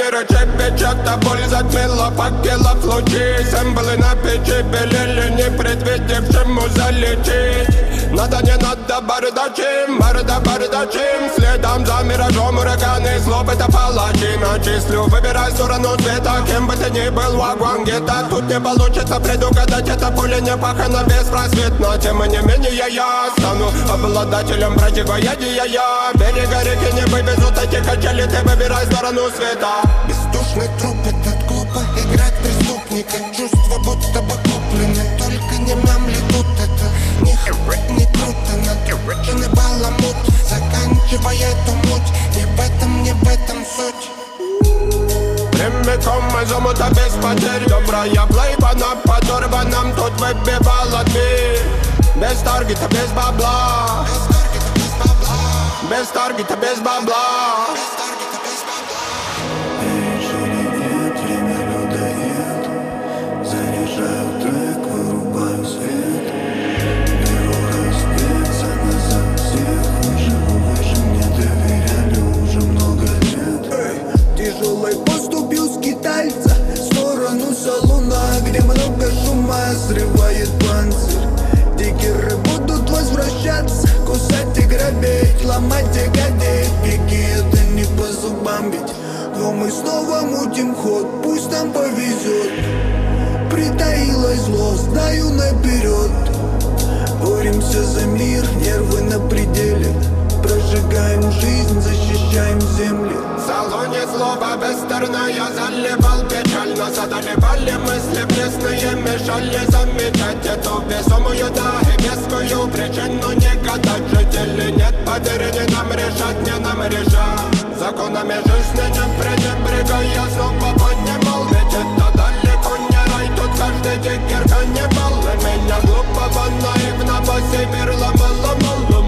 выручай печата, боль затмила факелов лучи. Сэмплы на печи белели, не предвидевшему залететь. Надо, не надо, бардачим, бардачим. Следом за миражом ураганы, злоб это палачи. Начислю, выбирай сторону света, кем бы ты ни был, вагон где-то. Тут не получится предугадать, это поле не пахано беспросветно. Тем не менее я стану обладателем противоядия. Берега реки не вывезут эти качели, ты выбирай сторону света. Бездушный труп, этот глупо играть преступника. Чувства будто бы куплены, только не мамли тут. Это не круто, накрученный баламут, заканчивая эту муть. Не в этом суть. Прямиком из омута без потерь. Добрая плейба на подорванном тут выбивала дверь. Без таргета, без бабла. Без таргета, без бабла. Вечеринет, время людоед. Заряжаю трек, вырубаю свет. Беру раздеться назад всех. Выше мне доверяли уже много лет. Тяжелой поступью скитальца в сторону салона, где много шума срывает панцирь. Дикеры будут возвращаться, кусать и грабить, ломать и гадить. Беги, это не по зубам ведь. Но мы снова мутим ход, пусть нам повезет. Притаилось зло, знаю наперед. Боремся за мир, нервы на пределе. Прожигаем жизнь, защищаем земли. В салоне злоба бестерная заливал печаль. Нас одолевали мысли пресные, мешали замечать эту весомую, да и вескую причину не гадать. Жители нет потерь, не нам решать, не нам решать. Законами жизни не пренебрегая, снова поднимал. Ведь это далеко не рай, тут каждый дикер каннибал. И меня глупого, наивного север ломало.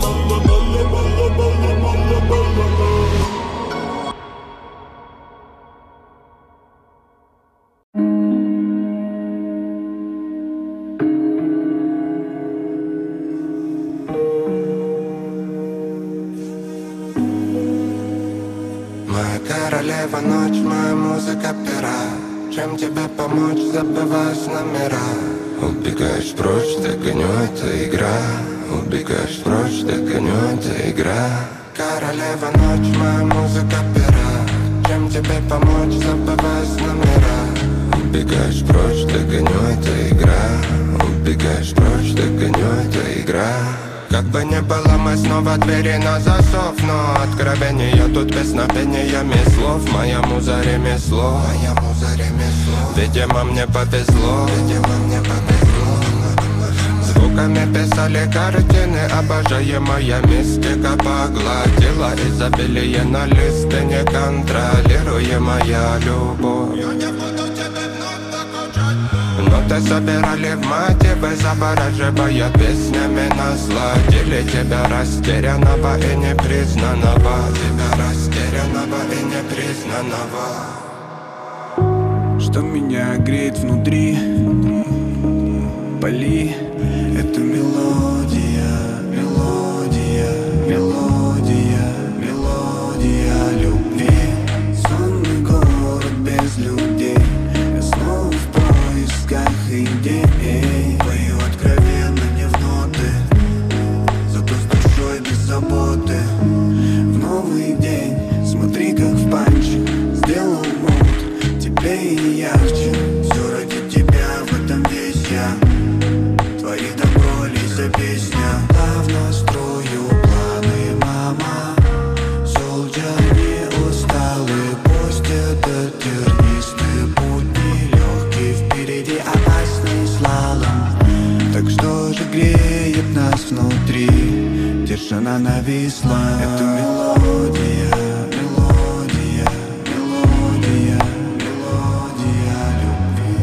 Моя королева ночь, моя музыка пера. Чем тебе помочь, забываешь номера. Убегаешь прочь, догоню, это игра. Убегаешь прочь, догоню, это игра. Королева ночь, моя музыка пера. Чем тебе помочь, забываешь номера. Убегаешь прочь, догоню, это игра. Убегаешь прочь, догоню, это игра. Как бы ни было, мы снова двери на засов. Но откровения тут песнопениями слов. Моя муза ремесло, моя муза ремесло. Видимо, мне повезло, видимо, мне повезло. Звуками писали картины, обожаемая мистика погладила изобилие на листы, неконтролируемая любовь. Ноты собирали в мотивы, завораживая песнями, насладили тебя растерянного и непризнанного. Тебя растерянного и непризнанного. Что меня греет внутри, пали. Это мелодия, мелодия, мелодия, мелодия любви. Сонный город без людей. Я снова в поисках идей. Пою откровенно, не в ноты, зато с душой без заботы. В новый день, смотри как в панче сделал мод теплее и ярче. Все ради тебя, в этом весь я. Твори добро, лиза песня. Плавно строю планы, мама. Солджер не усталый, пусть это тернистый путь нелегкий. Впереди опасный слалом. Так что же греет нас внутри? Тишина нависла. Это мелодия, мелодия, мелодия, мелодия любви.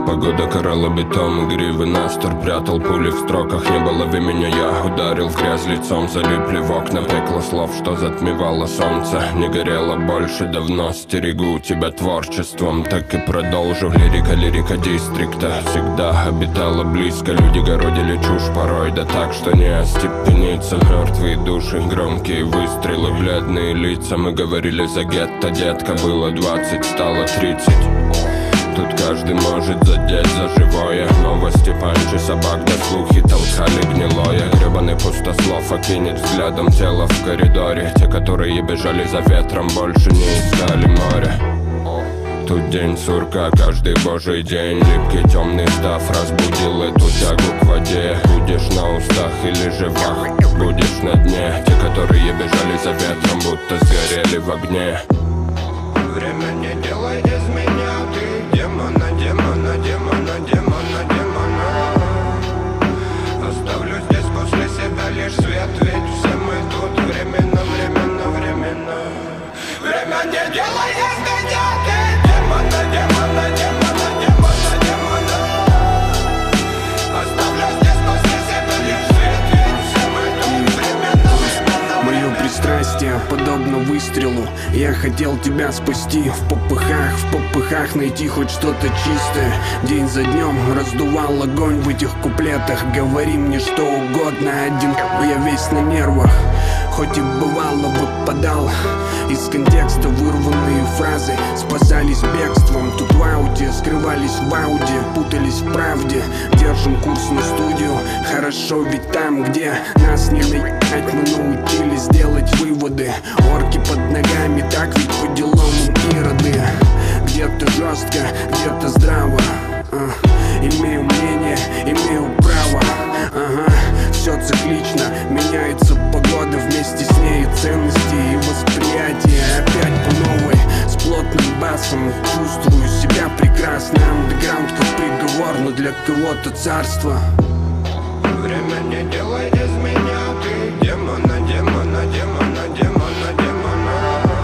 Погода карала бетон, гривы настор прятал пули в строках. Не было времени, я ударил в грязь лицом. Залипли в окна, пекло слов, что затмевало солнце. Не горело больше давно, стерегу тебя творчеством. Так и продолжу, лирика дистрикта всегда обитала близко. Люди городили чушь порой, да так, что не остепениться. Мертвые души, громкие выстрелы, бледные лица. Мы говорили за гетто, детка, было 20, стало 30. Тут каждый может задеть за живое. Новости, панчи, собак, да слухи толкали гнилое. Гребаный пустослов окинет взглядом тело в коридоре. Те, которые бежали за ветром, больше не искали море. Тут день сурка, каждый божий день. Липкий темный став разбудил эту тягу к воде. Будешь на устах или же вах, будешь на дне. Те, которые бежали за ветром, будто сгорели в огне. Время не делает из меня, ты демона, демона, демона, демона, демона. Оставлю здесь после себя лишь свет, ведь все мы тут временно, временно, временно. Время не делает из меня, ты демона, демона, демона, демона, демона. Оставлю здесь после себя лишь свет, ведь все мы тут временно, временно. Мое пристрастие подобно выстрелу. Я хотел тебя спасти в попыхах найти хоть что-то чистое. День за днем раздувал огонь в этих куплетах. Говори мне что угодно, один я весь на нервах. Хоть и бывало выпадал из контекста вырванные фразы, спасались бегством. Тут в ауте, скрывались в ауде, путались в правде. Держим курс на студию, хорошо ведь там, где нас не наебать, мы научились делать выводы. Орки под ногами, так ведь по делам ироды. Где-то жестко, где-то здраво. Имею мнение, имею право. Все циклично, меняется погода, вместе с ней ценности и восприятие. Опять по новой, с плотным басом, чувствую себя прекрасно. Андеграунд как приговор, но для кого-то царство. Время не делает из меня, ты демона, демона, демона, демона, демона.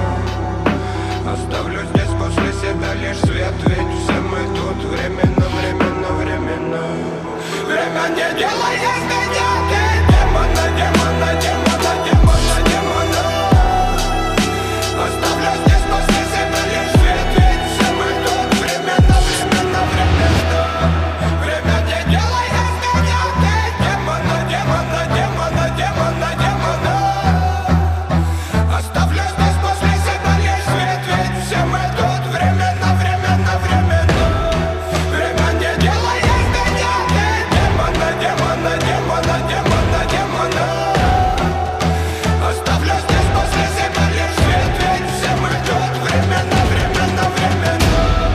Оставлю здесь после себя лишь свет, ведь все мы тут временно, временно, временно. Время не делает из меня, ты демона, демона, демона, демона, демона. Оставлю здесь после себя лишь свет, ведь все мы тут временно, временно, временно. Время не делает из меня, ты демона, демона, демона, демона, демона. Оставлю здесь после себя лишь свет, ведь все мы тут временно, временно, временно. Время не делает из меня, ты демона, демона, демона, демона, демона. Оставлю здесь после себя лишь свет, ведь все мы тут временно, временно, временно.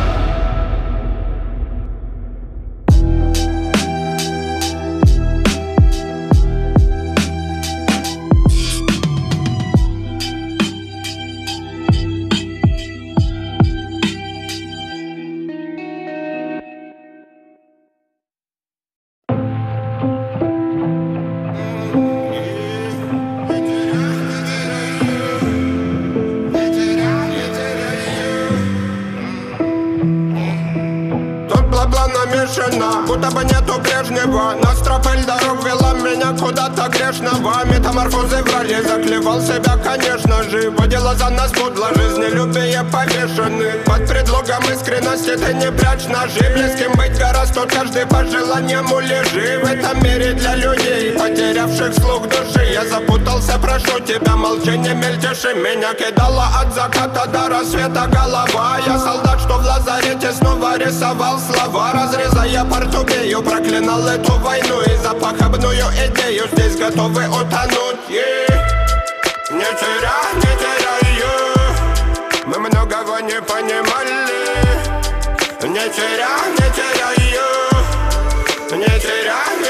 Тут бла-бла намешано, будто бы нету прежнего. Нас тропель дорог вела меня куда-то грешного. Метаморфозы врали, заклевал себя, конечно же. Водила за нас подло, жизнелюбие повешены. Под предлогом искренности ты не прячь ножи. Близким быть гораздо, каждый по желаниям лежи. В этом мире для людей, потерявших слух души. Я запутался, прошу тебя, молчание мельтеши. Меня кидала от заката до рассвета голова. Я солдат, что в лазарете снова рисовал слова. Разрезая портубею, проклинал эту войну и за похабную идею здесь готовы утонуть. Не теряю, мы многого не понимали. Не теряю, не теряю,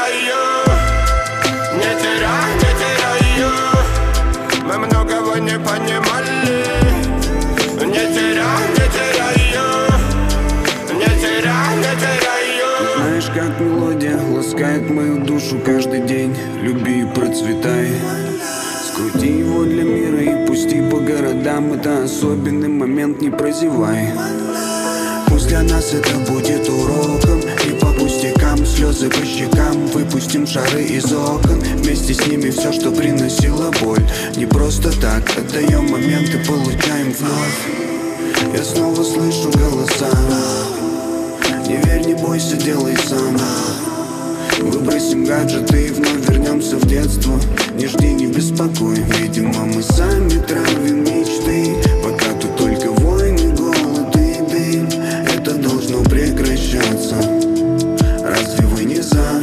не теряю, мы многого не понимали. Не теряю, не теряю, не теряю, не теряю. Знаешь, как мелодия ласкает мою душу каждый день. Люби и процветай. Скрути его для мира и пусти по городам. Это особенный момент, не прозевай. Пусть для нас это будет уроком. И по пустякам, слезы по щекам, выпустим шары из окон. Вместе с ними все, что приносило боль. Не просто так, отдаем момент и получаем вновь. Я снова слышу голоса. Не верь, не бойся, делай сам. Выбросим гаджеты и вновь вернемся в детство. Не жди, не беспокой. Видимо, мы сами травим мечты. Пока тут только войны, голод и дым. Это должно прекращаться. Разве вы не за?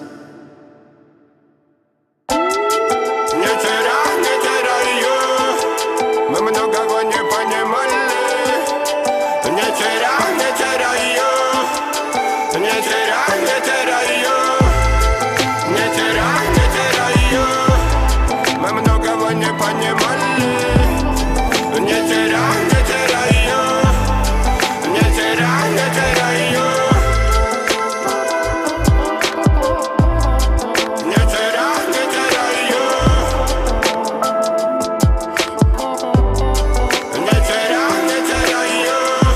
Не теряй ее. Мы многого не понимали. Не теряй ее. Не теряй ее. Не теряй ее. Мы многого не понимали. Не теряй ее. Не теряй ее. Не теряй ее. Не теряй ее.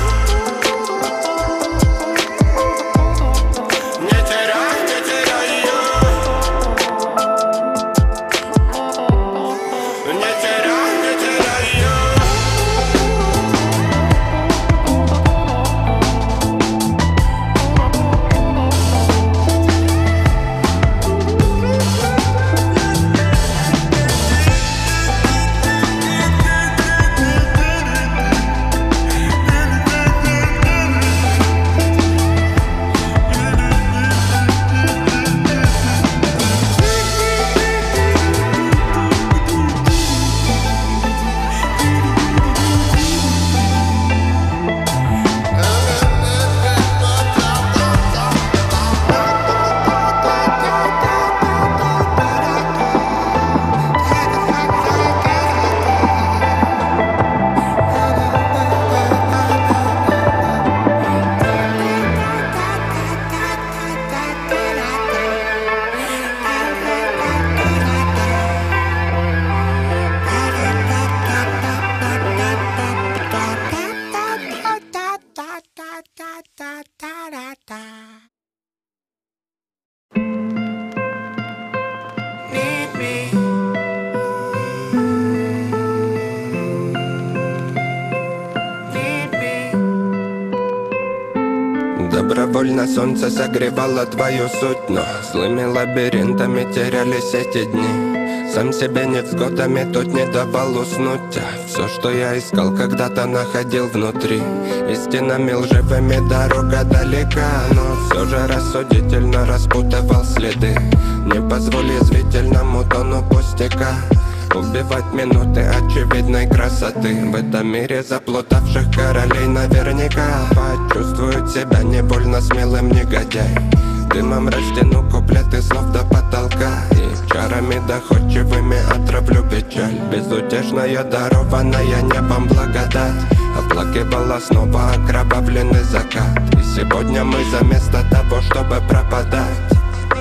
Добровольно солнце согревало твою суть, но злыми лабиринтами терялись эти дни. Сам себе невзгодами тут не давал уснуть, а все, что я искал, когда-то находил внутри. Истинами лживыми дорога далека, но все же рассудительно распутывал следы. Не позволь язвительному тону пустяка убивать минуты очевидной красоты. В этом мире заплутавших королей наверняка почувствуют себя не больно смелым негодяй. Дымом растяну куплеты слов до потолка и чарами доходчивыми отравлю печаль. Безутешная дарованная небом благодать оплакивала снова окровавленный закат. И сегодня мы заместо того, чтобы пропадать,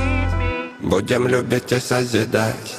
будем любить и созидать.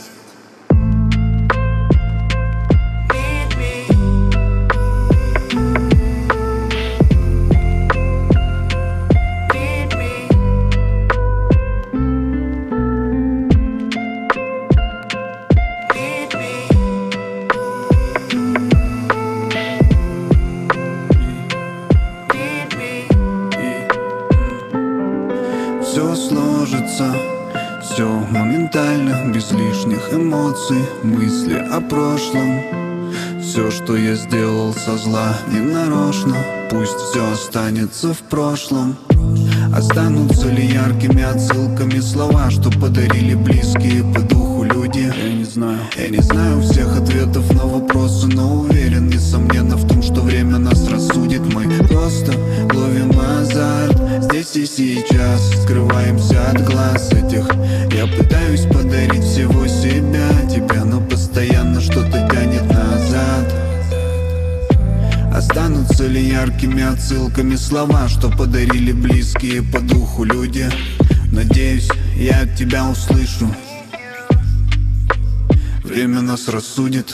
Все сложится, все моментально, без лишних эмоций, мысли о прошлом. Все, что я сделал со зла, не нарочно, пусть все останется в прошлом. Останутся ли яркими отсылками слова, что подарили близкие по духу люди? Я не знаю всех ответов на вопросы, но уверен, несомненно, в том, что время нас рассудит. Мы просто ловим азарт здесь и сейчас, скрываемся от глаз этих. Я пытаюсь подарить всего себя тебе, но постоянно что-то тянет назад. Останутся ли яркими отсылками слова, что подарили близкие по духу люди? Надеюсь, я от тебя услышу. Время нас рассудит.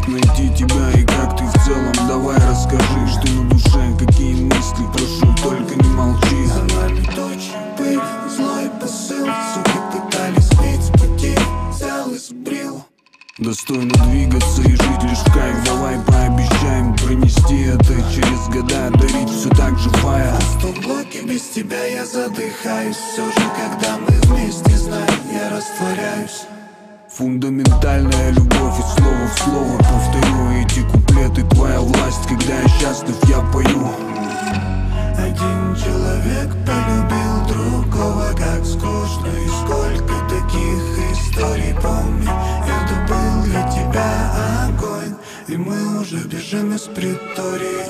найти тебя и как ты в целом. Давай расскажи, что на душе, какие мысли, прошу, только не молчи. За нами тучи, пыль, злой посыл. Суки пытались сбить с пути, взял и сбрил. Достойно двигаться и жить лишь в кайф. Давай пообещаем пронести это через года, дарить все так же фая. В блоке без тебя я задыхаюсь. Все же, когда мы вместе, знаем, я растворяюсь. Фундаментальная любовь, и слово в слово повторю эти куплеты. Твоя власть, когда я счастлив, я пою. Один человек полюбил другого, как скучно. И сколько таких историй, помню. Это был для тебя огонь, и мы уже бежим из притории.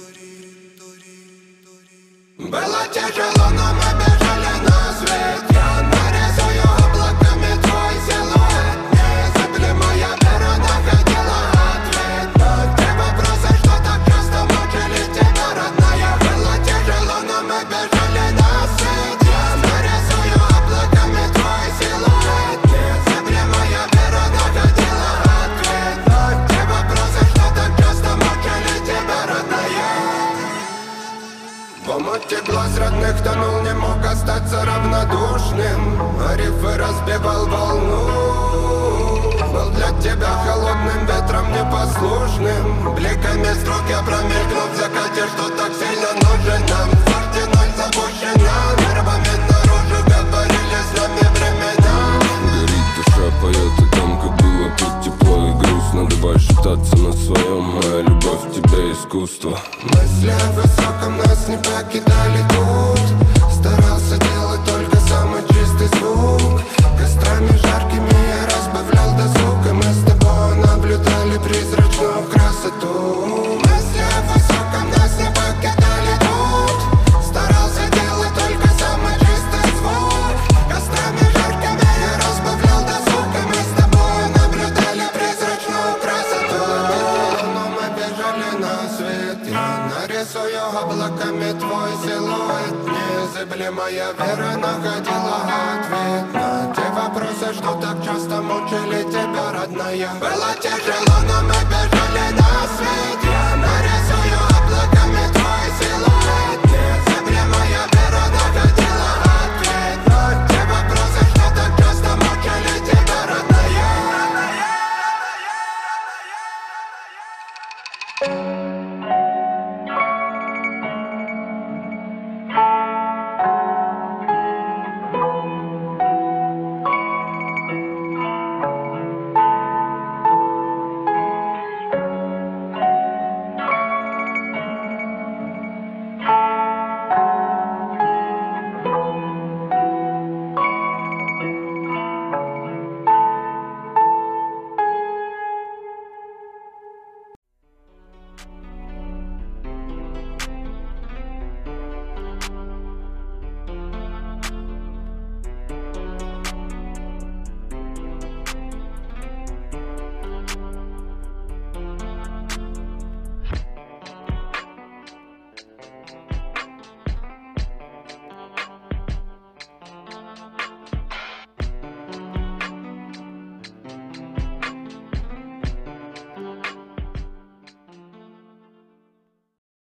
Было тяжело, но мы бежали на свет. Я нарисую облаками твой силуэт. Незыблемая вера находила ответ на те вопросы, что так часто мучили тебя, родная. Было тяжело, но мы бежали на свет. Я нарисую облаками твой силуэт. Незыблемая вера находила ответ на те вопросы, что так часто мучили тебя, родная. В омуте глаз родных тонул, не мог остаться равнодушным. А рифы разбивал волну. Был для тебя холодным ветром непослушным. Бликами строк я промелькнул в закате, что так сильно нужен нам. В форте ноль запущена, нервами наружу говорили с нами времена. Горит душа, поет о том, как было тут тепло и грустно. Давай шептаться на своем, моя любовь в тебе искусство. Мысли о высоком нас не покидали тут. Старался делать только самый чистый звук. Кострами жаркими я разбавлял досуг, и мы с тобой наблюдали призрачную красоту. Мысли о высоком нас не покидали тут. Старался делать только самый чистый звук. Кострами жаркими я разбавлял досуг, и мы с тобой наблюдали призрачную красоту. Но мы бежали на свет. Я нарисую облаками твой силуэт. Незыблемая вера находила ответ на те вопросы, что так часто мучили тебя, родная. Было тяжело, но мы